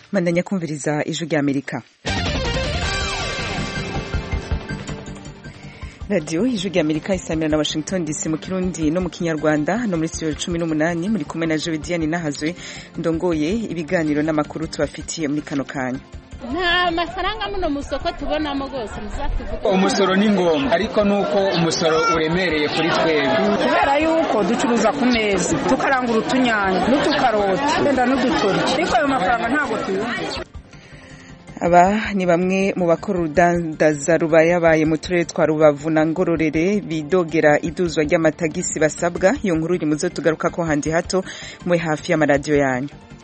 Mandanya kumviriza ijwi rya Amerika. Radio ijwi rya Amerika isamira na Washington DC mu Kirundi no mu Kinyarwanda no muri studio 18 muri kumwe na Jodiane Nahazwe ndongoye ibiganiro n'amakuru tubafitiye muri kano kanya. Nta mafaranga muno musoko tubonamo gose muzatuvuga. Umusoro ni ngombwa ariko nuko umusoro uremereye kuri twebwe. Kubera yuko ducuruza ku meza tukarangura utunyanya n'utukaroti wenda n'udutori. Ariko ayo mafaranga ntago tuyumva. Aba ni bamwe mu bakora urudandaza rubayabaye mu turere twa Rubavu na Ngororere bidogera iduzwa ry'amatagisi basabwa. Iyo nkuru iri muzo tugaruka ko handi hato mwe hafi y'amaradiyo yanyu.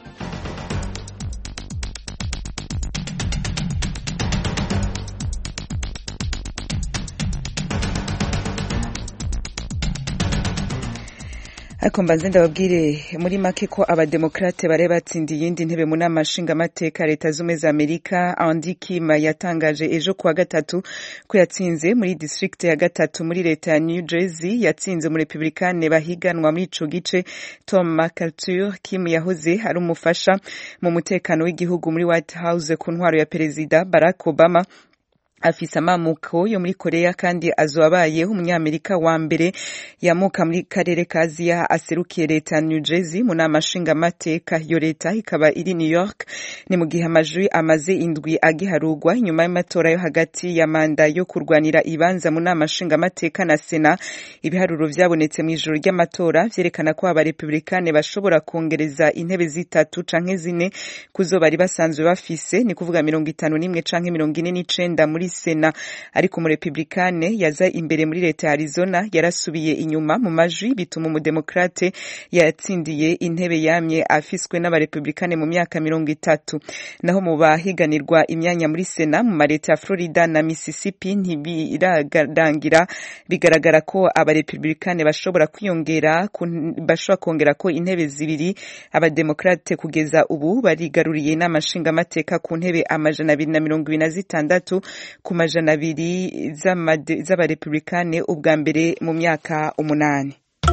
Ako mbanze ndababwire muri make ko abademokrate bare batsindiye yindi ntebe mu nama nshingamateka leta z'ubumwe za Amerika. Andy Kim yatangaje ejo kuwa gatatu ko yatsinze muri district ya gatatu muri leta ya New Jersey. Yatsinze mu Republicane bahiganwa muri ico gice. Tom McAllister Kim yahoze ari umufasha mu mutekano w'igihugu muri White House ku ntwaro ya Perezida Barack Obama. Afisa amamuko yo muri Korea kandi azobaye umunyamerika wa mbere yamuka muri karere ka Aziya aserukiye leta New Jersey mu nama nshingamateka. Yo leta ikaba iri New York. Ni mu gihe amajwi amaze indwi agiharugwa inyuma y'amatora yo hagati ya manda yo kurwanira ibanza mu nama nshingamateka na Sena. Ibiharuro vyabonetse mu ijoro ry'amatora vyerekana ko aba Republicane bashobora kongereza intebe zitatu canke zine kuzo bari basanzwe bafise, ni kuvuga 51 canke 49 muri Sena. Ariko mu Republicane yaza imbere muri leta ya Arizona yarasubiye inyuma mu majwi bituma umudemokrate yatsindiye intebe yamye afiswe n'aba Republicane mu myaka 30. Naho mu bahiganirwa imyanya muri Sena mu mareta ya Florida na Mississippi ntibirarangira, bigaragara ko aba Republicane bashobora kongera ko intebe zibiri. Abademokrate kugeza ubu barigaruriye n'amashinga amateka ku ntebe 226 ku majana abiri z'abarepublikane ubwa mbere mu myaka 8.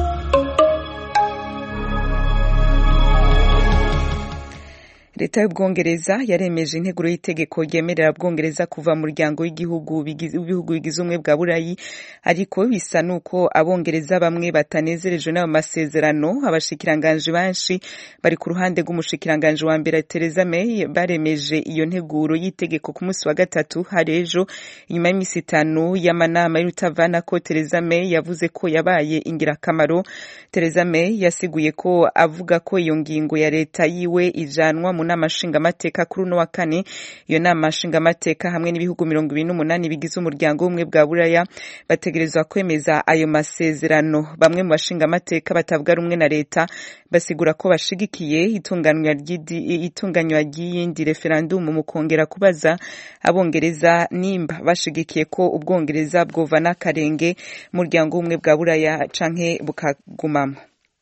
Leta y'Ubwongereza yaremeje integuro y'itegeko ryemerera Bwongereza kuva mu muryango w'ibihugu bigize ubumwe bwa Burayi, ariko bisa nuko abongereza bamwe batanezerejwe n'ayo masezerano. Abashikiranganje banshi bari ku ruhande rw'umushikiranganje wa mbere Theresa May baremeje iyo nteguro y'itegeko ku munsi wa gatatu harejo inyuma y'imisi 5 y'amanama y'urutavana ko Theresa May yavuze ko yabaye ingirakamaro. Theresa May yasiguye ko avuga ko iyo ngingo ya leta yiwe ijanwa mu nama nshingamateka kuri uno wa kane. Iyo nama nshingamateka hamwe n'ibihugu 28 bigize umuryango w'ubumwe bwa Buraya bategerezwa kwemeza ayo masezerano. Bamwe mu bashingamateka batavuga rumwe na leta basigura ko bashigikiye itunganywa ry'iyindi referendum mu kongera kubaza abongereza nimba bashigikiye ko Ubwongereza bwovana akarenge mu muryango w'ubumwe bwa Buraya canke bukagumamo.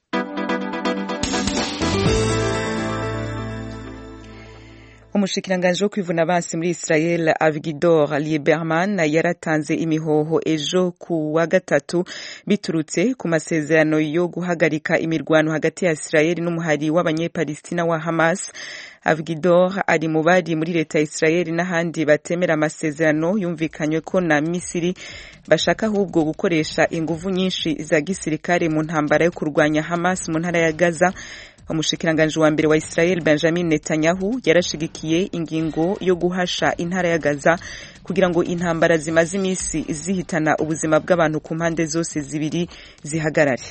Umushikiranganje wo kwivuna basi muri Israel Avigdor Lieberman yaratanze imihoho ejo ku wa gatatu biturutse ku masezerano yo guhagarika imirwano hagati ya Israel n'umuhari w'abanyepalestina wa Hamas. Avigdor ari mu bari muri leta ya Israel n'ahandi batemera amasezerano yumvikanywe ko na Misiri bashaka ahubwo gukoresha inguvu nyinshi za gisirikare mu ntambara yo kurwanya Hamas mu ntara ya Gaza. Umushikiranganje wa mbere wa Israel Benjamin Netanyahu yarashigikiye ingingo yo guhasha intara ya Gaza kugira ngo intambara zimaze imisi zihitana ubuzima bw'abantu ku mpande zose zibiri zihagarare.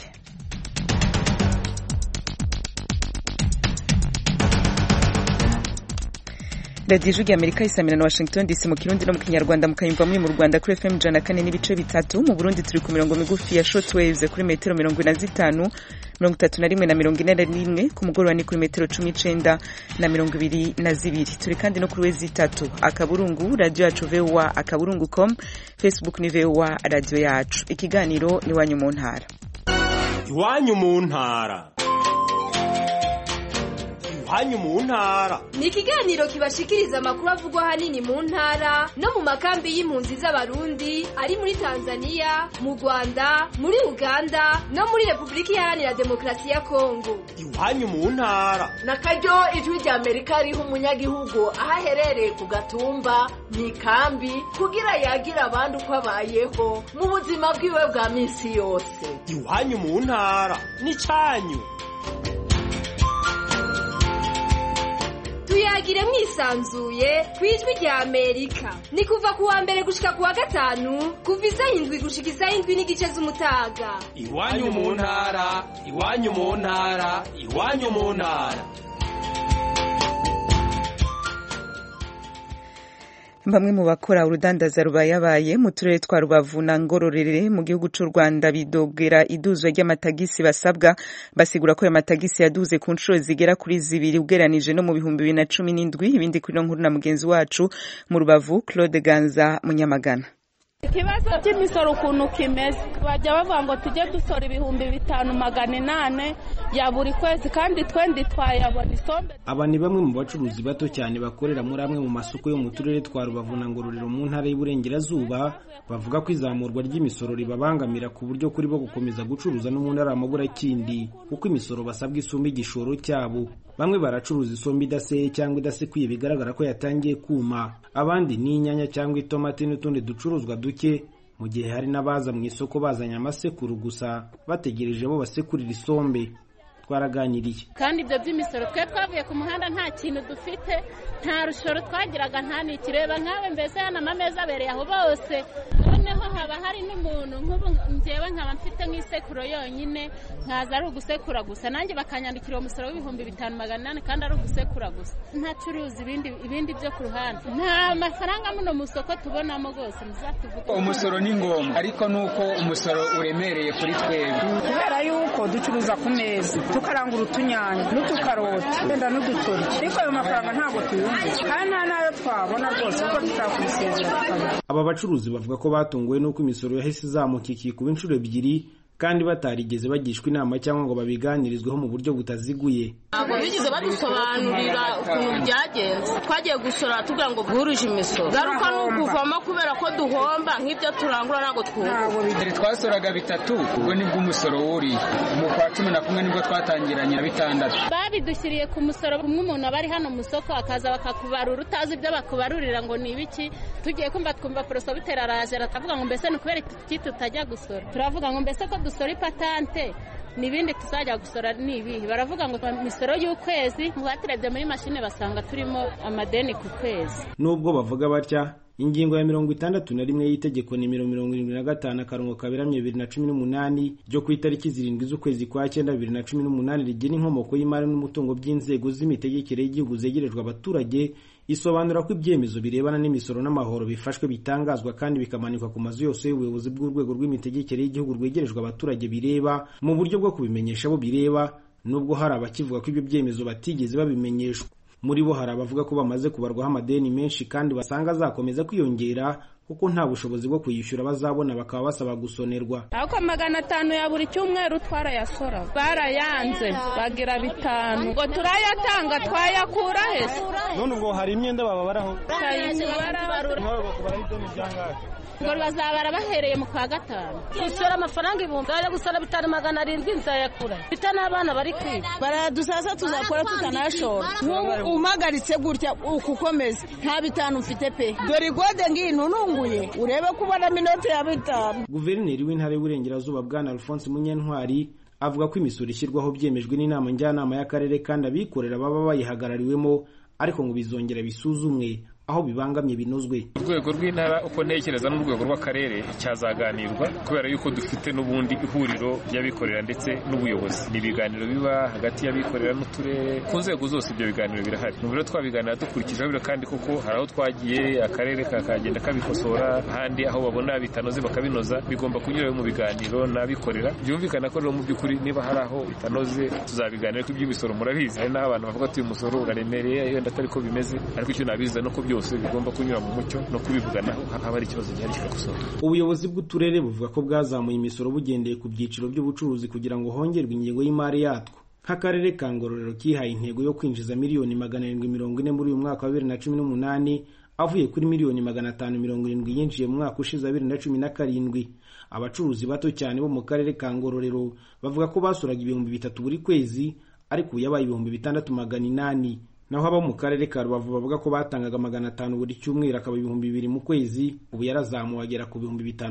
Radio Ijwi Amerika isamira na Washington DC mu Kirundi no mu Kinyarwanda mukayumva muri mu Rwanda kuri FM 104.3. Mu Burundi turi ku mirongo migufi ya shortwaves kuri metero 45 31 na 41 ku mugoroba ni kuri metero 19 na 22. Turi kandi no kuri wezi 3 akaburungu radio yacu VOA akaburungu.com, Facebook ni VOA radio yacu. Ikiganiro ni wanyu mu ntara. Iwanyu mu ntara. iwanyu mu ntara. Ni ikiganiro kibashikiriza amakuru avugwa hanini mu ntara no mu makambi y'impunzi z'abarundi ari muri Tanzania, mu Rwanda, muri Uganda no muri Republika Iharanira Demokarasi ya Kongo. Iwanyu mu ntara. Nakaryo ijwi rya Amerika riha umunyagihugu ahaherereye ku gatumba mu ikambi kugira yagira abandi uko abayeho mu buzima bwiwe bwa minsi yose. Iwanyu mu ntara ni canyu. Tuyagire mwisanzuye kwijwi rya Amerika. Ni kuva kuwa mbere gushika kuwa gatanu, kuva isaha 7 gushika isaha 7 n'igice z'umutaga. Iwanyu mu ntara, iwanyu mu ntara, iwanyu mu ntara. Bamwe mu bakora urudandaza rubayabaye mu turere twa Rubavu na Ngororere mu gihugu c'u Rwanda bidogera iduzwa ry'amatagisi basabwa, basigura ko ayo matagisi yaduze ku nshuro zigera kuri 2 ugeranije no mu 2017. Ibindi kuri no nkuru na mugenzi wacu mu Rubavu Claude Ganza Munyamagana. Ikibazo cy'imisoro ukuntu kimeze, bajya bavuga ngo tujye dusora 5,800 ya buri kwezi kandi twendi twayabona isombe. Aba ni bamwe mu bacuruzi bato cyane bakorera muri amwe mu masoko yo mu turere twa Rubavu na Ngororero mu ntara y'Iburengerazuba, bavuga ko izamurwa ry'imisoro ribabangamira ku buryo kuri bo gukomeza gucuruza no mu ntara y'Amaburakindi kuko imisoro basabwa isumba igishoro cyabo. Bamwe baracuruza isombe idaseye cyangwa idasekuye bigaragara ko yatangiye kuma, abandi ni inyanya cyangwa itomati n'utundi ducuruzwa duke, mu gihe hari n'abaza mu isoko bazanye amasekuru gusa bategereje bo basekurira isombe. Twaraganiriye kandi ibyo by'imisoro twe twavuye ku muhanda nta kintu dufite, nta rushoro twagiraga, nta nikireba nkawe mbese hano amameza abereye aho bose, noneho haba hari n'umuntu nk'ubu njyewe nkaba mfite nk'isekuro yonyine nkaza ari ugusekura gusa, nanjye bakanyandikira uwo musoro w'5,800 kandi ari ugusekura gusa, ntacuruza ibindi byo ku ruhande, nta mafaranga muno mu soko tubonamo rwose. Muzatuvuga umusoro ni ngombwa ariko nuko umusoro uremereye kuri twebwe kubera yuko ducuruza ku meza tukarangura utunyanya n'utukaroti wenda n'udutori, ariko ayo mafaranga ntabwo tuyumva kandi nta nayo twabona rwose kuko tutakwisezera tukabona. Aba bacuruzi bavuga ko batunguwe n'uko imisoro yahise izamuka ikikuba inshuro 2 kandi batarigeze bagishwa inama cyangwa ngo babiganirizweho mu buryo butaziguye. Ntabwo bigeze badusobanurira ukuntu byagenze, twagiye gusora tugira ngo buruje imisoro, garuka n'ukuvamo kubera ko duhomba nk'ibyo turangura ntabwo twumva. Twasoraga 3 ubwo nibwo umusoro wuri mu kwa 11 nibwo twatangiranye na 6. Babidushyiriye ku musoro umwe, umuntu abari hano mu soko akaza bakakubarura utazi ibyo bakubarurira ngo ni ibiki, tugiye twumva poroso bitera araje atavuga ngo mbese ni kubera iki tutajya gusora, turavuga ngo mbese ko dusora ipatante nibindi tuzajya gusora nibihe, baravuga ngo imisoro y'ukwezi, mwatirebye muri mashine basanga turimo amadeni ku kwezi. Nubwo bavuga batya, ingingo ya 61 y'itegeko nimero 75/2018 ryo ku itariki 7 z'ukwezi kwa 9 2018 rigena inkomoko y'imari n'umutungo by'inzego z'imitegekere y'igihugu zegerejwe abaturage, isobanura ko ibyemezo birebana n'imisoro n'amahoro bifashwe bitangazwa kandi bikamanikwa ku mazu yose y'ubuyobozi bw'urwego rw'imitegekere y'igihugu rwegerejwe abaturage bireba mu buryo bwo kubimenyesha abo bireba, nubwo hari abakivuga ko ibyo byemezo batigeze babimenyeshwa. Muri bo hari abavuga ko bamaze kubarwaho amadeni menshi kandi basanga azakomeza kwiyongera kuko nta bushobozi bwo kuyishyura bazabona, bakaba basaba gusonerwa. Ako 500 ya buri cyumweru twarayasora, barayanze bagira 5 ngo turayatanga twayakura hese. None ubwo hari imyenda bababaraho ngo bazabara bahereye mu kwa 5. Usora amafaranga 1,000 yo gusora 5,700 nzayakura. Bita n'abana bari kwiga. Baradusasa tuzakora tutanashora. Umagaritse gutya ukukomeza nta 5 mfite pe. Dore igode ngintu nunguye urebe kubona minota ya 5. Guverineri w'intara y'Uburengerazuba Bwana Alphonse Munyentwari avuga ko imisoro ishyirwaho byemejwe n'inama njyanama y'akarere kandi abikorera baba bayihagarariwemo, ariko ngo bizongera bisuzumwe aho bibangamye binozwe. Urwego rw'intara uko ntekereza n'urwego rw'akarere cyazaganirwa kubera yuko dufite n'ubundi ihuriro ry'abikorera ndetse n'ubuyobozi. Ni ibiganiro biba hagati y'abikorera n'uturere ku nzego zose, ibyo biganiro birahari. Mu biro twabiganira dukurikije biro kandi koko hari aho twagiye akarere kakagenda kabikosora, ahandi aho babona bitanoze bakabinoza, bigomba kunyura mu biganiro n'abikorera. Byumvikana ko rero mu by'ukuri niba hari aho bitanoze tuzabiganira ko iby'imisoro murabizi, hari n'abantu bavuga ati uyu musoro uraremereye yenda atari ko bimeze, ariko icyo nabiza no ko byose bigomba kunyura mu mucyo no kubivuganaho haba ari ikibazo gihari kikakosora. Ubuyobozi bw'uturere buvuga ko bwazamuye imisoro bugendeye ku byiciro by'ubucuruzi kugira ngo hongerwe ingengo y'imari yatwo. nk'akarere ka Ngororero kihaye intego yo kwinjiza miliyoni 740 muri uyu mwaka wa 2018 avuye kuri miliyoni 570 yinjiye mu mwaka ushize 2017. Abacuruzi bato cyane bo mu karere ka Ngororero bavuga ko basuraga 3,000 buri kwezi ariko yabaye 6,800. Naho aba mu karere ka Rubavu bavuga ko batangaga 500 buri cyumweru akaba 2,000 mu kwezi, ubu yarazamuwe agera ku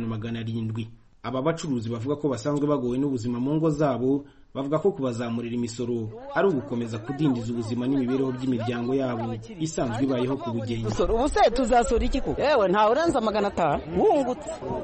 5,700. Aba bacuruzi bavuga ko basanzwe bagowe n'ubuzima mu ngo zabo, bavuga ko kubazamurira imisoro ari ugukomeza kudindiza ubuzima n'imibereho by'imiryango yabo isanzwe ibayeho ku bugenge. Ubu se tuzasura iki ko? Yewe nta urenza 500 wungutse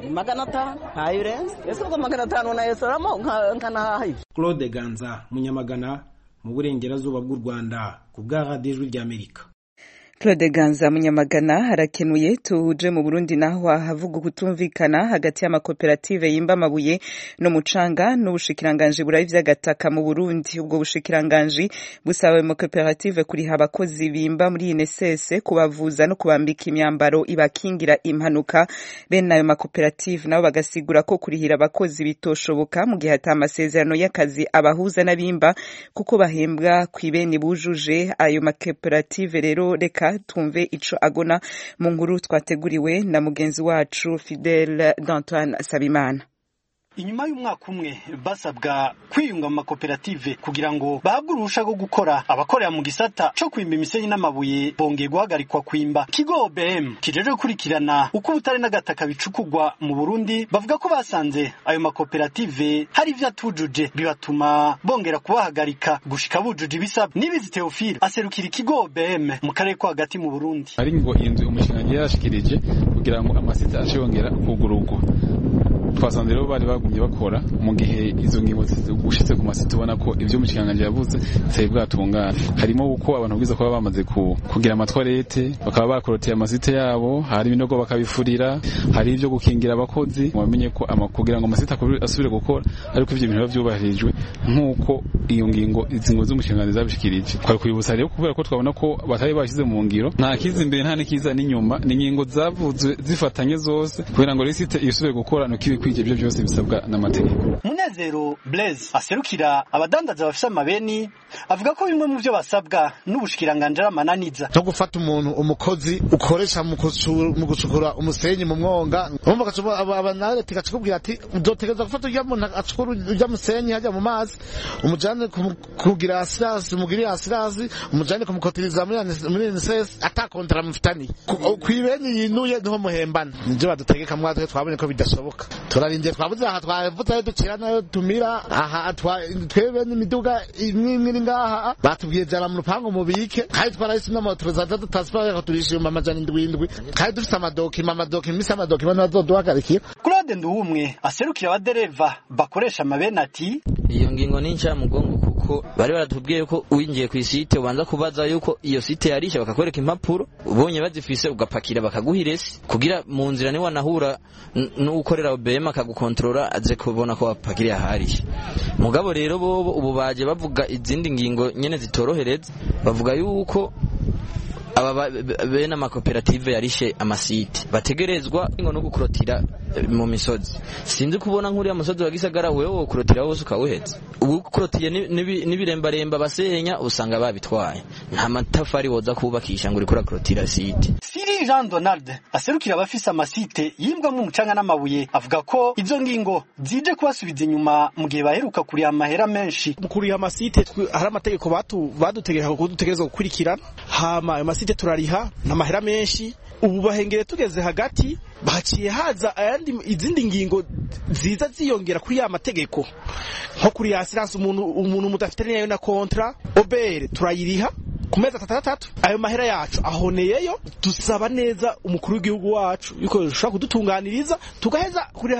500 nta urenza. Ese ubwo 500 nayesoramo nkanahaye. Claude Ganza, Munyamagana, mu burengerazuba bw'u Rwanda, ku bwa Radio Ijwi ry'Amerika. Claude Ganza Munyamagana harakenuye. Tuje mu Burundi naho havuga kutumvikana hagati y'amakoperative yimba amabuye no mucanga n'ubushikiranganje burayi vy'agataka mu Burundi. Ubwo bushikiranganje busaba amakoperative kuriha abakozi bimba muri INSS kubavuza no kubambika imyambaro ibakingira impanuka. Bene ayo makoperative nabo bagasigura ko kurihira abakozi bitoshoboka mu gihe atamasezerano y'akazi abahuza n'abimba kuko bahembwa kwibeni bujuje. Ayo makoperative rero reka tumve ico agona mu nkuru twateguriwe na mugenzi wacu Fidel d'Antoine Sabimana. Inyuma y'umwaka umwe basabwa kwiyunga mu makoperative kugira ngo bahabwe uruhusha rwo gukora, abakorera mu gisata cyo kwimba imisenyi n'amabuye bongeye guhagarikwa kwimba. Kigo OBM kijeje gukurikirana uko ubutare n'agataka bicukugwa mu Burundi bavuga ko basanze ayo makoperative hari ivyo atujuje bibatuma bongera kubahagarika gushika bujuje ibisabwa. Nibizi Theophile aserukira Kigo OBM mu karere ko hagati mu Burundi. Ari ngo inzu umushinga yarashikirije kugira ngo amasita ashobora kugurugwa. Twasanze rero bari bagumye bakora mu gihe izo ngingo gushitse ku masito ubona ko ivyo mushikanganje yavuze sai bwatungana. Harimo uko abantu bwiza ko bamaze kugira amatwarete bakaba bakoroteye amasite yabo, hari ibinogo bakabifurira, hari ivyo gukingira abakozi. Wamenye ko kugira ngo amasita asubire gukora ariko ivyo bintu byubahirijwe nkuko iyo ngingo izingo z'umushikanganje zabishikirije. Twari kwibutsa rero kubera ko twabona ko batari bashize mu ngiro, nta kiza imbere nta nikiza n'inyuma, ni ngingo zavuzwe zifatanye zose kugira ngo lisite isubire gukora no kibi kwije byo byose bisabwa n'amategeko. Munezero Blaise aserukira abadandaza bafise amabeni avuga ko bimwe mu byo basabwa n'ubushikiranganje amananiza cyo gufata umuntu umukozi ukoresha mu gucukura umusenyi mu mwonga. Urumva gacuba abanare tikacukubwira ati uzotegeza gufata ujya muntu acukura ujya musenyi hajya mu mazi umujane kugira asirasi mugiri asirasi umujane kumukotiriza muri NSS atakontara mufitani kwibeni yinuye niho muhembana. Nje badutegeka mwatwe twabone ko bidashoboka. Turarinde twabuze aha twavuze dukira nayo tumira aha twebe n'imiduga imwe ngaha batubwiye jara mu rupango mubike kandi twarahise n'amoto zaza tutasipara ko turishima amajana 7 kandi dufite amadoki misa amadoki bazoduhagarikira. Claude Nduwumwe aserukira abadereva bakoresha amabeni ati iyo ngingo ni nca mugongo kuko bari baratubwiye ko uwinjiye ku site ubanza kubaza yuko iyo site yarisha bakakwereka impapuro ubonye bazifise ugapakira bakaguhirese kugira mu nzira ni wanahura n'ukorera OBM akagukontrola aze kubona ko wapakiriye aharisha. Mugabo rero bobo ubu baje bavuga izindi ngingo nyene zitorohereza, bavuga yuko aba bene amakoperative yarishe amasite bategerezwa ngo no gukurotira mu misozi. Sinzi kubona nkuri amusozi wa Gisagara wewe ukurotira wose ukawuheza. Ubu kurotiye n'ibirembaremba basenya usanga babitwaye. Nta matafari woza kubakisha ngo uri kurotira site. Siri Jean Donald aserukira abafisa amasite yimbwa mu mucanga n'amabuye avuga ko izo ngingo zije kubasubiza inyuma mu gihe baheruka kuri amahera menshi. Kuri amasite hari amategeko badutegeka ko dutegereza gukurikirana hama amasite turariha n'amahera menshi. Ubu bahengere tugeze hagati baciye haza izindi ngingo ziza ziyongera kuri ya mategeko nko kuri assurance umuntu mudafite nayo na kontra obere turayiriha ku mezi 6 ayo mahera yacu ahoneyeyo. Dusaba neza umukuru w'igihugu wacu yuko ushaka kudutunganiriza tugaheza kuri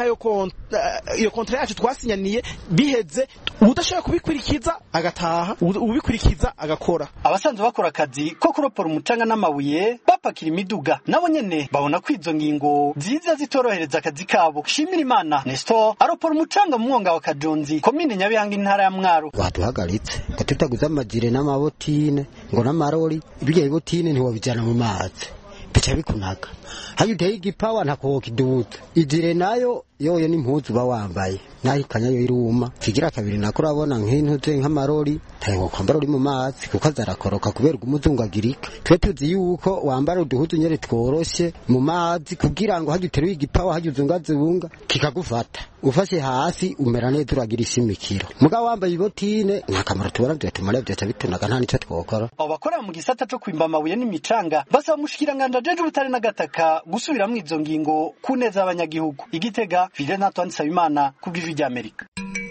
iyo kontra yacu twasinyaniye biheze udashaka kubikurikiza agataha ubikurikiza agakora. Abasanzwe bakora akazi ko kuropora umucanga n'amabuye bapakira imiduga nabo nyene babona ko izo ngingo ziza zitorohereza akazi kabo. Shimira Imana Nestor aropora umucanga mu mwonga wa Kajonzi komine Nyabihanga intara ya Mwaro. Watuhagaritse tutaguza amajire n'amabotine ngo n'amarori ibigiye botine ntiwabijana mu mazi bica bikunaga hayo uteye igipawa ntako kiduta ijire nayo yoyo n'impuzu ba wambaye nahikanya yo iruma kigira kabiri nako urabona nk'intuze nk'amarori tayo kwambara uri mu mazi kuko azarakoroka kubera umuzungagirika twe tuzi yuko wambara uduhuzu nyere tworoshe mu mazi kugira ngo hajye uteruye igipawa hajye uzungazunga kikagufata ufashe hasi umera neza uragira ishimikiro mugabo wambaye ibotine nta kamaro tubona byatumara byaca bitunaga nta nico twokora abo bakora mu gisata cyo kwimba amabuye n'imicanga basaba mushikiranganja jeje ubutare n'agataka gusubiramwo izo ngingo ku neza y'abanyagihugu Igitega Fidel Antoine Sabimana kubw'ijwi rya Amerika.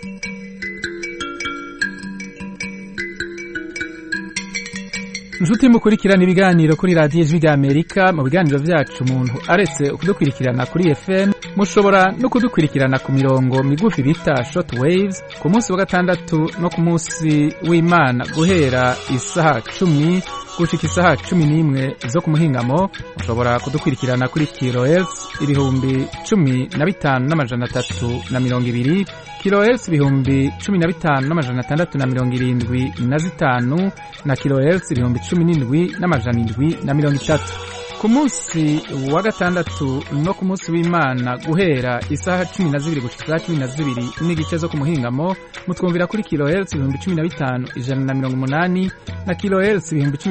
Njuti mukurikirana ibiganiro kuri radio Ijwi rya Amerika mu biganiro vyacu umuntu aretse kudukurikirana kuri FM mushobora no kudukurikirana ku mirongo migufi bita short waves ku munsi wa gatandatu no ku munsi w'Imana guhera isaha 10 gushika isaha 11 zo kumuhingamo mushobora kudukurikirana kuri kilohertz 15,320 kilohertz 15,675 na kilohertz 17,730 ku munsi wa gatandatu no ku munsi w'Imana guhera isaha 12 gushika 12 n'igice zo kumuhingamo mutwumvira kuri kilohertz 15,180 na kilohertz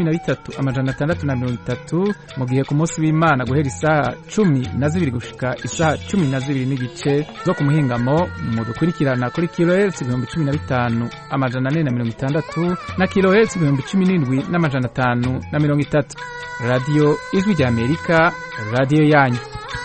13,630 mu gihe ku munsi w'Imana guhera isaha 12 gushika isaha 12 n'igice zo kumuhingamo mudukurikirana kuri kilohertz 15,460 na kilohertz 17,530 Radio Ijwi rya Amerika, radio yanyu.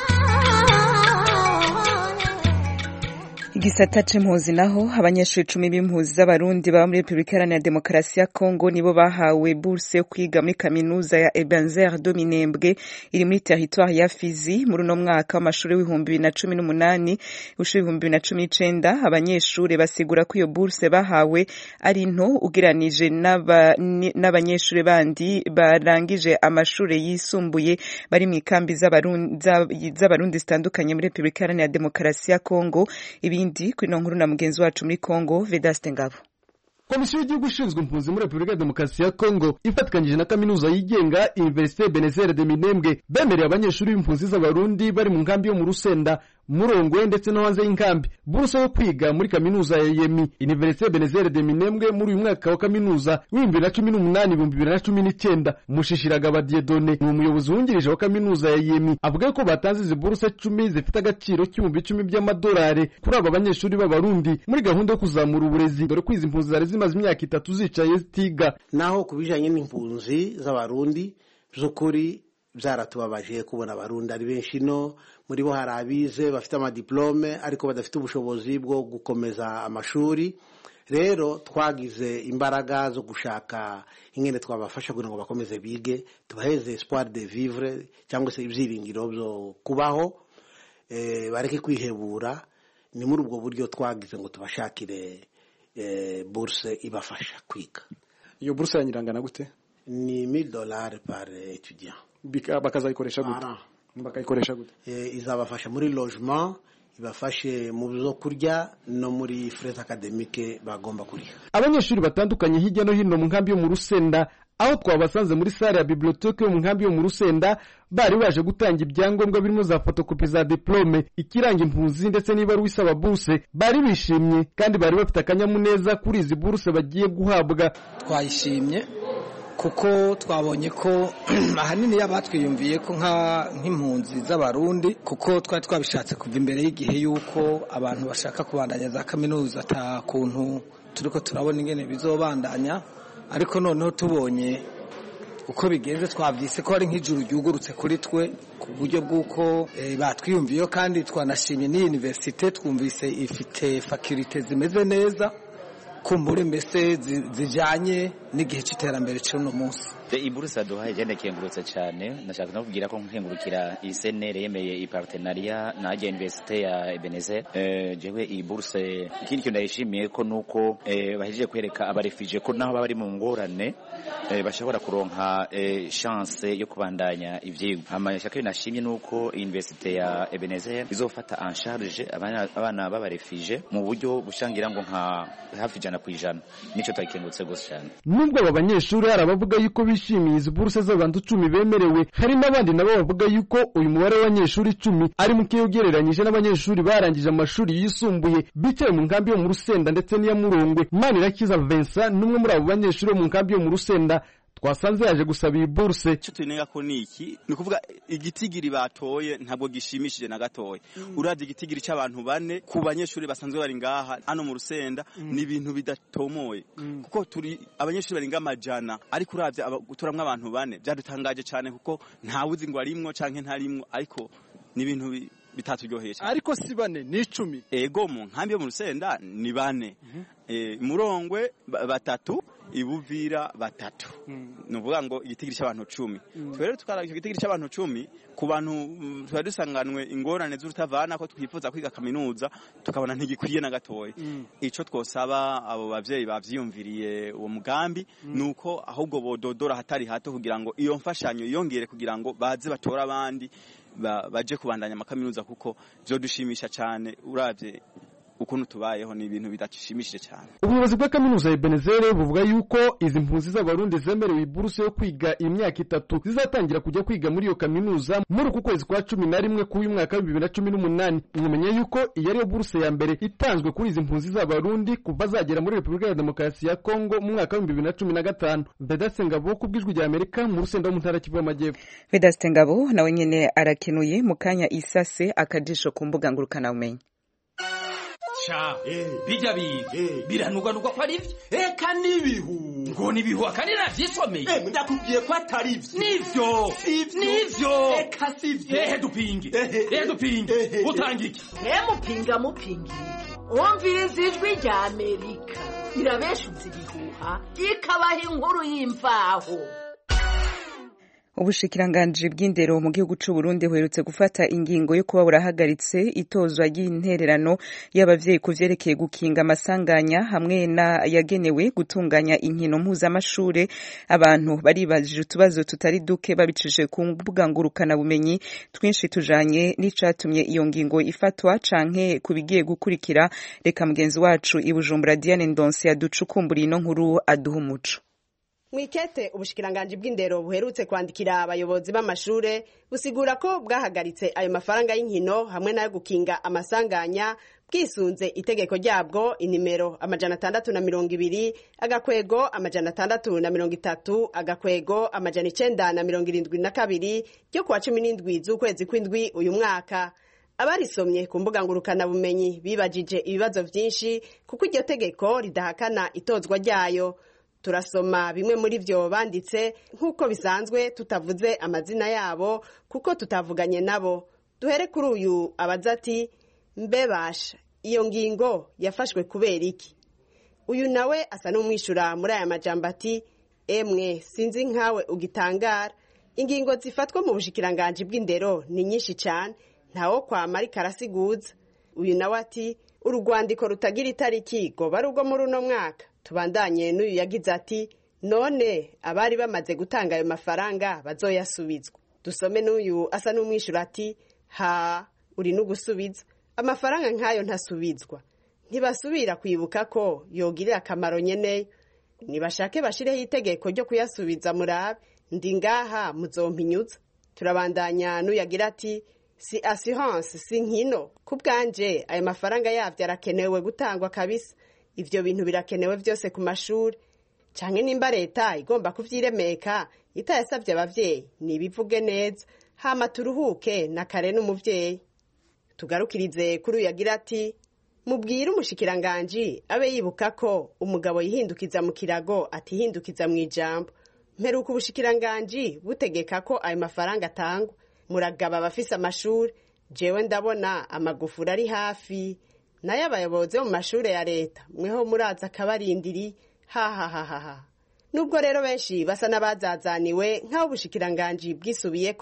Igisata c'impuzi naho abanyeshuri 10 b'impuzi z'abarundi baba muri Republika Iharanira Demokarasi ya Kongo nibo bahawe bourse yo kwiga muri kaminuza ya Ebenezer do Minembwe iri muri territoire ya Fizi muri no mwaka w'amashuri w'2018 ushuri 2019 abanyeshuri basigura ko iyo bourse bahawe ari nto ugiranije n'abanyeshuri bandi barangije amashuri yisumbuye bari mu ikambi z'abarundi zitandukanye muri Republika Iharanira Demokarasi ya Kongo ibindi kuri nkuru na mugenzi wacu muri Kongo Vedaste Ngabo. Komisiyo y'igihugu ishinzwe impunzi muri Republika ya Demokarasi ya Kongo ifatikanyije na kaminuza yigenga Université Ebenezer de Minembwe bemereye abanyeshuri b'impunzi z'abarundi bari mu nkambi yo mu Rusenda Murongwe ndetse no hanze y'inkambi buruse yo kwiga muri kaminuza ya Yemi Université Ebenezer de Minembwe muri uyu mwaka wa kaminuza w'2018-2019 Mushishiraga Badiedone ni umuyobozi wungirije wa kaminuza ya Yemi avuga ko batanze izi buruse 10 zifite agaciro $10,000 by'amadolari kuri aba banyeshuri b'abarundi muri gahunda yo kuzamura uburezi dore kwiza impunzi zari zimaze imyaka 3 zicaye zitiga naho kubijanye n'impunzi z'abarundi by'ukuri byaratubabaje kubona abarundi ari benshi no muri bo harabize bafite amadiplome ariko badafite ubushobozi bwo gukomeza amashuri rero twagize imbaraga zo gushaka ingene twabafasha kugira ngo bakomeze bige tubaheze espoir de vivre cyangwa se ibyiringiro byo kubaho bareke kwihebura ni muri ubwo buryo twagize ngo tubashakire bourse ibafasha kwiga. Iyo bourse yanyirangana gute? Ni $1,000 par étudiant. Bakazayikoresha gute? Bakayikoresha gute? Izabafasha muri logement, ibafashe mu byo kurya no muri frais académique bagomba kuriha. Abanyeshuri batandukanye hirya no hino mu nkambi yo mu Rusenda aho twabasanze muri salle ya bibliothèque yo mu nkambi yo mu Rusenda bari baje gutanga ibyangombwa birimo za fotokopi za diplome ikiranga impunzi ndetse niba ari wisaba bourse bari bishimye kandi bari bafite akanyamuneza kuri izi bourse bagiye guhabwa. Twayishimye kuko twabonye ko ahanini yabatwiyumviye ko nk'impunzi z'abarundi kuko twari twabishatse kuva imbere y'igihe yuko abantu bashaka kubandanya za kaminuza ata kuntu turiko turabona ingene bizobandanya ariko noneho tubonye uko bigenze twabyise ko ari nk'ijuru ryugurutse kuri twe ku buryo bw'uko batwiyumviye kandi twanashimye ni universite twumvise ifite faculté zimeze neza kumbure mbese zijanye n'igihe cy'iterambere cy'uno munsi. Ibursa duhaye jene kengurutse cyane nashaka no kugira ko nkengurukira isenere yemeye ipartenariat na Université ya Ebenezer jewe iburse ikindi cyo ndayishimiye ko nuko bahejeje kwereka abarefugee ko naho bari mu ngorane bashobora kuronka chance yo kubandanya ivyigwa amashaka binashimye nuko Université ya Ebenezer izofata en charge abana b'abarefugee mu buryo bushangira ngo nka hafi 100% nico twakengurutse gose cyane. nubwo aba banyeshuri hari abavuga yuko bishimiye izi buruse z'abantu 10 bemerewe, hari n'abandi nabo bavuga yuko uyu mubare w'abanyeshuri 10 ari muke ugereranyije n'abanyeshuri barangije amashuri yisumbuye bicaye mu nkambi yo mu Rusenda ndetse n'iya Murongwe. Manirakiza Vincent numwe muri abo banyeshuri bo mu nkambi yo mu Rusenda twasanze yaje gusaba iyi buruse. Cyo tunenga ko niki ni kuvuga igitigiri batoye ntabwo gishimishije na gatoye. Uravye igitigiri cy'abantu bane ku banyeshuri basanzwe bari ngaha hano mu Rusenda ni ibintu bidatomoye kuko turi abanyeshuri bari ngamajana ariko uravye turamwe abantu bane byadutangaje cyane kuko ntawuzi ngo arimwo canke ntarimwo ariko ni ibintu bitaturyoheye cyane. Ariko si bane ni 10. Ego mu nkambi yo mu Rusenda ni bane. Murongwe batatu, Ibuvira batatu. Nuvuga ngo igitigiri cy'abantu 10. Twere tukarabika igitigiri cy'abantu 10 ku bantu twari dusanganwe ingorane z'urutavana ko twifuza kwiga kaminuza tukabona ntigikwiye na gatoye. Ico twosaba abo bavyeyi bavyiyumviriye uwo mugambi nuko ahubwo bododora hatari hato kugira ngo iyo mfashanyo yongere kugira ngo baze batora abandi baje kubandanya amakaminuza kuko byo dushimisha cyane uravye ukuntu tubayeho ni ibintu bidashimishije cyane. Ubuyobozi bwa kaminuza ya Ebenezer buvuga yuko izi mpunzi z'abarundi zemerewe iburuse yo kwiga imyaka 3 zizatangira kujya kwiga muri iyo kaminuza muri uku kwezi kwa 11 k'uyu mwaka wa 2018. Mumenye yuko iyi ari yo buruse ya mbere itanzwe kuri izi mpunzi z'abarundi kuva zagera muri Repubulika ya Demokarasi ya Kongo mu mwaka wa 2015. Vedaste Ngabo kubwijwe rya Amerika mu Rusenda mu ntara Kivu y'Amajyepfo. Vedaste Ngabo nawe nyene arakenuye mu kanya isase akajisho ku mbuga ngurukana bumenyi. Bijya biranugwa ko ari ivyo eka nibihu ngo nibihu akandi navyisomeye ndakubwiye ko atari ivyo nivyo eka sivyo dupinge utangike mupinga umviriza ijwi rya Amerika irabeshuza ibihuha ikabaha inkuru y'imvaho. Ubushikiranganji bw'indero mu gihugu c'u Burundi buherutse gufata ingingo yo kuba burahagaritse itozwa y'intererano y'abavyeyi kuvyerekeye gukinga amasanganya hamwe na yagenewe gutunganya inkino mpuzamashure. Abantu baribajije utubazo tutari duke babicishije ku mbuga ngurukana bumenyi twinshi tujanye n'icatumye iyo ngingo ifatwa canke kubigiye gukurikira. Reka mugenzi wacu i Bujumbura Diane Ndonse yaducukumbura ino nkuru aduha umuco. Mwikete ubushikiranganji bw'indero buherutse kwandikira abayobozi b'amashure busigura ko bwahagaritse ayo mafaranga y'inkino hamwe nayo gukinga amasanganya bwisunze itegeko ryabwo inimero 620 agakwego 630 agakwego 972 ryo kuwa 17 z'ukwezi kw'indwi uyu mwaka. Abarisomye ku mbuga ngurukana bumenyi bibajije ibibazo vyinshi kuko iryo tegeko ridahakana itozwa ryayo. Turasoma bimwe muri byo banditse nk'uko bisanzwe tutavuze amazina yabo kuko tutavuganye nabo. Duhere kuri uyu abaza ati mbebasha iyo ngingo yafashwe kubera iki? Uyu nawe asa n'umwishura muri aya majambo ati emwe sinzi nkawe ugitangara, ingingo zifatwa mu bushikiranganji bw'indero ni nyinshi cyane ntawo kwama ariko arasiguza. Uyu nawe ati urugwandiko rutagira itariki go barugo muri uno mwaka. Tubandanye n'uyu yagize ati none abari bamaze gutanga ayo mafaranga bazoyasubizwa. Dusome n'uyu asa n'umwishura ati ha uri n'ugusubiza amafaranga nkayo ntasubizwa, ntibasubira kwibuka ko yogirira akamaro nyene, nibashake bashireho itegeko ryo kuyasubiza murabe ndi ngaha muzompinyuza. Turabandanya n'uyagira ati si assurance si nkino kubwanje ayo mafaranga yavyo arakenewe gutangwa kabisa. Ivyo bintu birakenewe vyose ku mashuri canke nimba leta igomba kuvyiremeka itayasavye abavyeyi nibivuge neza hama turuhuke na kare n'umuvyeyi. Tugarukirize kuri uyagira ati mubwire umushikiranganji abe yibuka ko umugabo yihindukiza mu kirago atihindukiza mu ijambo. Mperuka ubushikiranganji butegeka ko ayo mafaranga atangwa. Muragaba abafise amashuri, jewe ndabona amagufuri ari hafi nayo abayobozi mu mashure ya leta mweho muraza akabarindiri ha. Nubwo rero benshi basa n'abazazaniwe nk'aho ubushikiranganji bwisubiye ko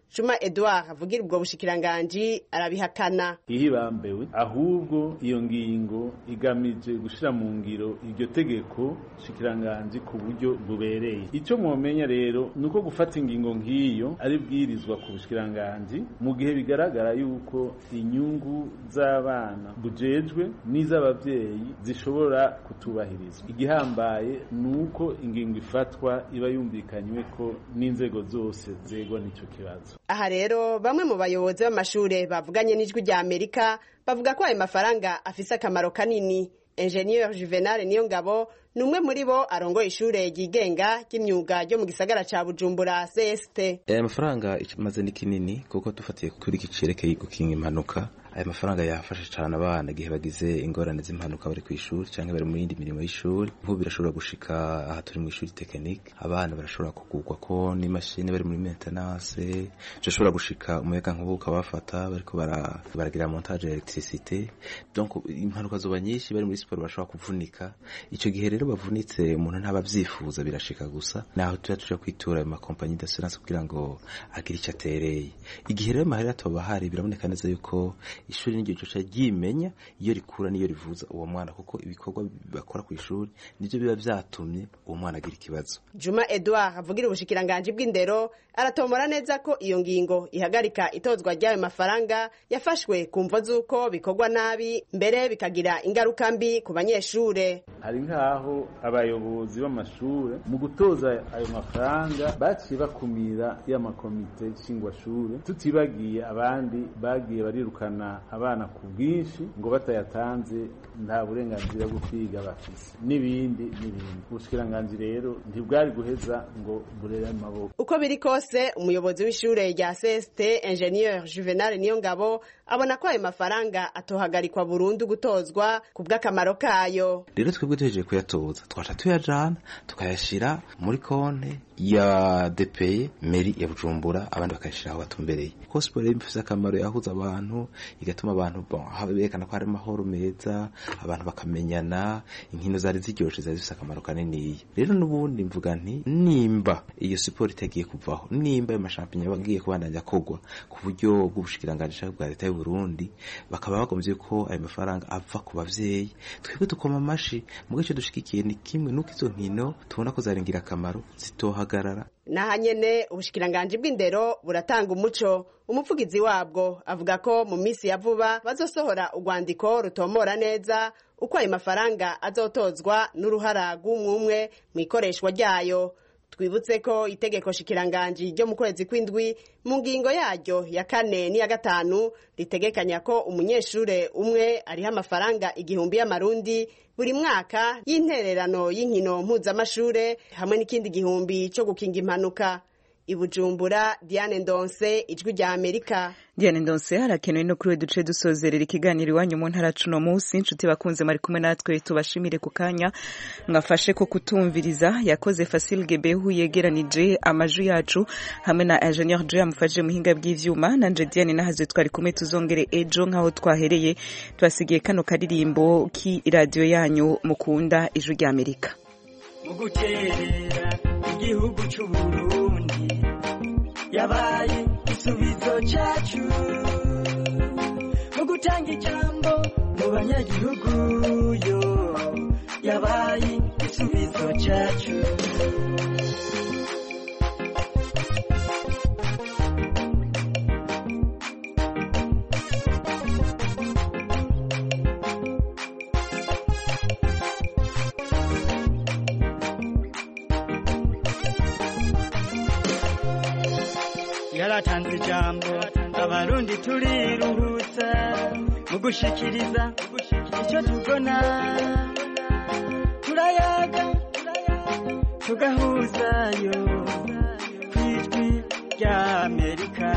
Juma Edouard avugira ubwo bushikiranganji arabihakana. Ihibambewe ahubwo iyo ngingo igamije gushira mu ngiro iryo tegeko shikiranganji ku buryo bubereye. Icyo mwomenya rero nuko gufata ingingo nk'iyo ari bwirizwa ku bushikiranganji mu gihe bigaragara yuko inyungu z'abana bujejwe n'iz'abavyeyi zishobora kutubahirizwa. Igihambaye nuko ingingo ifatwa iba yumvikanywe ko n'inzego zose zegwa n'ico kibazo. Aha rero bamwe mu bayobozi b'amashure bavuganye n'ijwi rya Amerika bavuga ko ayo mafaranga afise akamaro kanini. Ingenieur Juvenal Niyongabo numwe muri bo arongoye ishure ryigenga ry'imyuga ryo mu gisagara ca Bujumbura CST. Aya mafaranga ikimaze ni kinini kuko dufatiye kuri kicerekeye gukinga impanuka. Aya mafaranga yafasha cyane abana gihe bagize ingorane z'impanuka bari ku ishuri cyangwa bari mu yindi mirimo y'ishuri. Nko birashobora gushika aha turi mu ishuri technique, abana barashobora kugurwa ko n'imashini bari muri maintenance, bashobora gushika umuyaga nkubuka bafata bariko baragira montage electricité. Donc impanuka zoba nyinshi bari muri sport bashobora kuvunika. Ico gihe rero bavunitse umuntu ntabavyifuza birashika gusa. Naho tuja kwitura mu compagnie d'assurance kugira ngo agire icyo atereye. Igihe rero mahera tobahari biraboneka neza yuko ishuri n'iryo cyo ryimenya iyo rikura niyo rivuza uwo mwana kuko ibikorwa bakora ku ishuri nivyo biba vyatumye uwo mwana agira ikibazo. Juma Edouard avugira ubushikiranganje bw'indero aratomora neza ko iyo ngingo ihagarika itozwa ry'ayo mafaranga yafashwe kumvo z'uko bikorwa nabi mbere bikagira ingaruka mbi ku banyeshure. Hari nkaho abayobozi b'amashure mu gutoza ayo mafaranga baciye bakumira y'amakomite shingwashure, tutibagiye abandi bagiye barirukana abana ku bwinshi ngo batayatanze nta burenganzira bwo kwiga bafise n'ibindi. Ubushikiranganje rero ntibwari guheza ngo burere amaboko. Uko biri kose umuyobozi w'ishure rya CST Ingenieur Juvenal Niyongabo abona ko ayo mafaranga atohagarikwa burundu gutozwa ku bw'akamaro kayo. Rero twebwe tuhejeje kuyatoza twaca tuyajana tukayashira muri konte ya DPE meri ya Bujumbura abandi bakayashira aho batumbereye. Ko sport ifise akamaro yahuza abantu igatuma abantu berekana ko hari amahoro meza, abantu bakamenyana, inkino zari ziryoshe zari zifise akamaro kanini. Rero n'ubundi mvuga nti nimba iyo sport itagiye kuvaho, nimba ayo mashampionat bagiye kubandanya kogwa ku buryo bw'ubushikiranganje bwa leta y'u Burundi bakaba bagomvye ko ayo mafaranga ava ku bavyeyi, twebwe tukoma amashi mu gice dushikikiye ni kimwe nuko izo nkino tubona ko zaringira akamaro zitohagarara. Nahanyene ubushikiranganje bw'indero buratanga umuco. Umuvugizi wabwo avuga ko mu misi ya vuba bazosohora urwandiko rutomora neza uko ayo mafaranga azotozwa n'uruhara rw'umwe mu ikoreshwa ryayo. Twibutse ko itegeko shikiranganji ryo mu kwezi kw'indwi mu ngingo yaryo ya 4 n'iya 5 ritegekanya ko umunyeshure umwe ariha amafaranga 1,000 y'amarundi buri mwaka y'intererano y'inkino mpuzamashure hamwe n'ikindi 1,000 cyo gukinga impanuka. Ibujumbura, Diane Ndonse, ijwi rya Amerika. Diane Ndonse harakenewe no kuri duce dusozerera ikiganiro iwanyu mu ntara cuno munsi. Inshuti bakunze mari kumwe natwe tubashimire ku kanya mwafashe ko kutumviriza. Yakoze Fasil Gebehu yegeranije amajwi yacu hamwe na Ingenieur Joe amufashe muhinga bw'ivyuma. Nanje Diane nahaze twari kumwe tuzongere ejo nkaho twahereye. Twasigiye kano karirimbo ki radio yanyu mukunda ijwi rya Amerika. Muguterera igihugu cy'u Burundi yabaye isubizo cyacu mu gutanga ijambo mu banyagihugu yo yabaye isubizo cyacu. Yaratanze ijambo abarundi turiruhutsa mu gushikiriza icyo tubona, turayaga tugahuzayo kw'ijwi rya Amerika.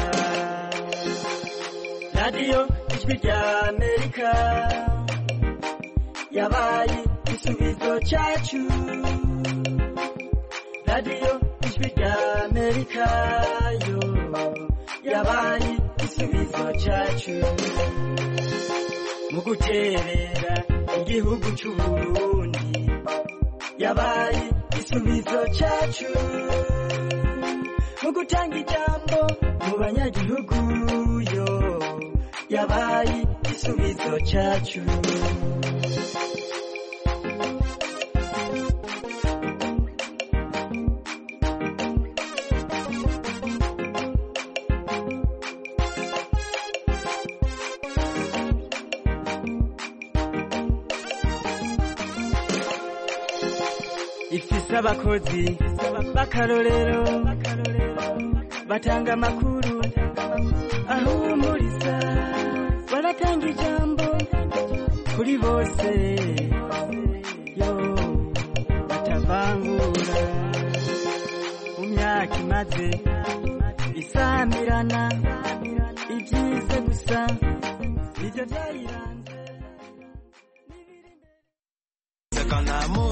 Radio ijwi rya Amerika yabaye igisubizo cyacu. Radio ijwi rya Amerika yo yabaye igisubizo cyacu mu guterera igihugu cy'u Burundi yabaye igisubizo cyacu mu gutanga ijambo mu banyagihugu yo yabaye igisubizo cyacu. Ifise abakozi b'akarorero batanga amakuru ahumuriza, baratanga ijambo kuri bose yo batavangura. Mu myaka imaze isamirana ibyize gusa nivyo vyayiranze.